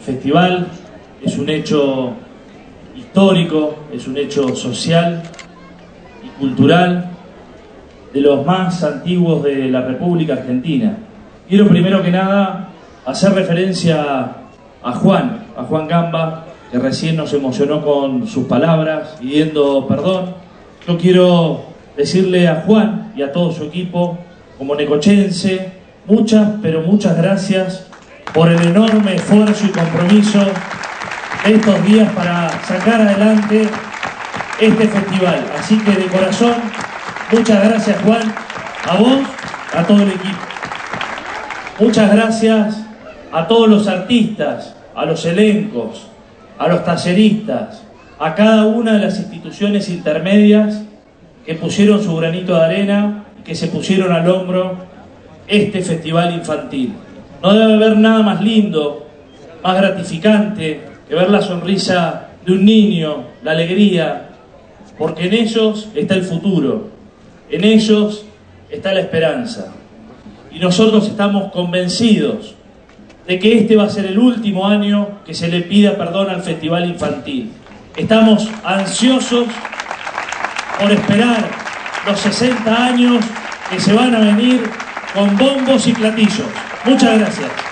festival es un hecho histórico, es un hecho social y cultural de los más antiguos de la República Argentina. Quiero primero que nada hacer referencia a Juan Gamba, que recién nos emocionó con sus palabras pidiendo perdón. Yo quiero decirle a Juan y a todo su equipo, como necochense, muchas gracias por el enorme esfuerzo y compromiso de estos días para sacar adelante este festival. Así que de corazón, muchas gracias, Juan, a vos, a todo el equipo. Muchas gracias a todos los artistas, a los elencos, a los talleristas, a cada una de las instituciones intermedias que pusieron su granito de arena y que se pusieron al hombro este festival infantil. No debe haber nada más lindo, más gratificante que ver la sonrisa de un niño, la alegría, porque en ellos está el futuro, en ellos está la esperanza. Y nosotros estamos convencidos de que este va a ser el último año que se le pida perdón al Festival Infantil. Estamos ansiosos por esperar los 60 años que se van a venir con bombos y platillos. Muchas gracias.